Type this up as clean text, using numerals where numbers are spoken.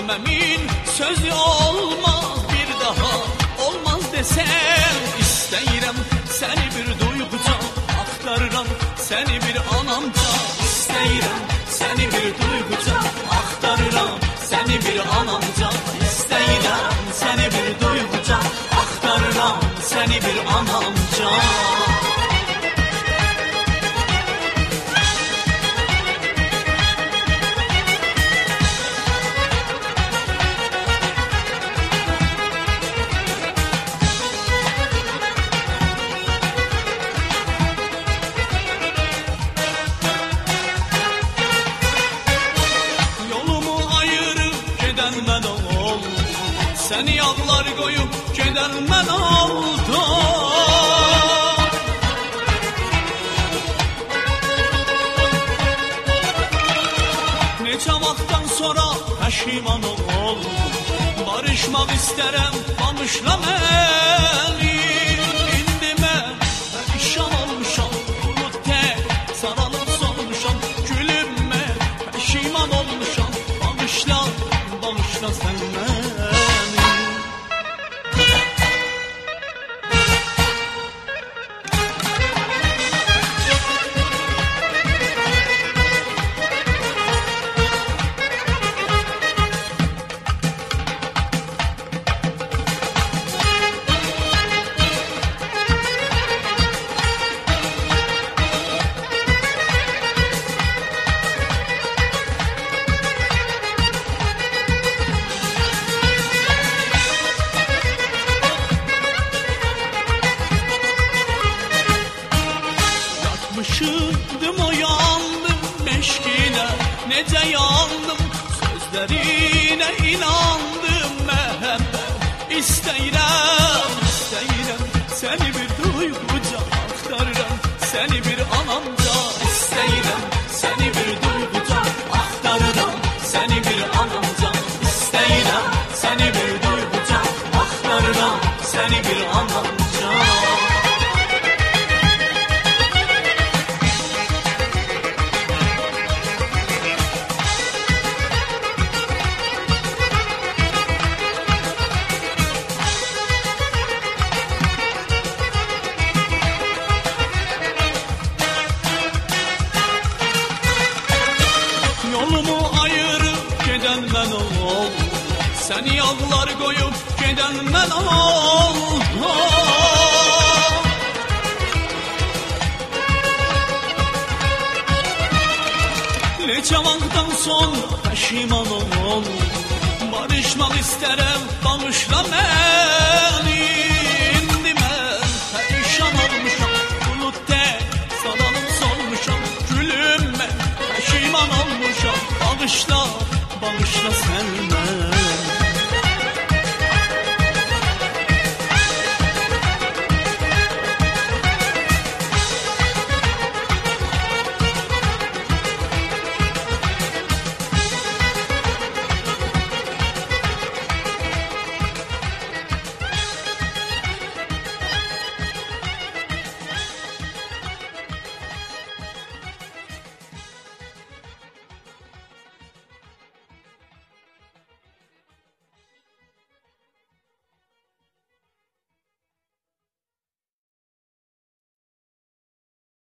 Söylememin sözü olmaz bir daha, olmaz desem istəyirəm səni bir duyğuca, axtarıram səni bir anamca. İstəyirəm səni bir duyğuca, axtarıram səni bir anamca. İstəyirəm səni bir duyğuca, axtarıram səni bir anamca. Seni yağlar koyup geden ben oldum. Neçə vaxtdan sonra peşiman oldum. Barışmak isterem bağışla beni. İndi mən perişan olmuşam, bulut tek sarılıp solmuşam. Gülüm mən peşiman olmuşam, bağışla, bağışla sen beni. Yatmışım uyandım meşkine, nece yandım sözlerine inandım müebbet. İstəyirəm, istəyirəm seni bir duyğuca, axtarıram seni bir anamca. İstəyirəm seni bir duyğuca, axtarıram seni bir anamca. İstəyirəm seni bir duyğuca, axtarıram seni bir anamca. Yolumu ayırıp giden ben oldum. Seni yağlar koyup giden ben oldum. Neçə vaxtdan sonra peşiman oldum. Barışmak isterem bağışla beni.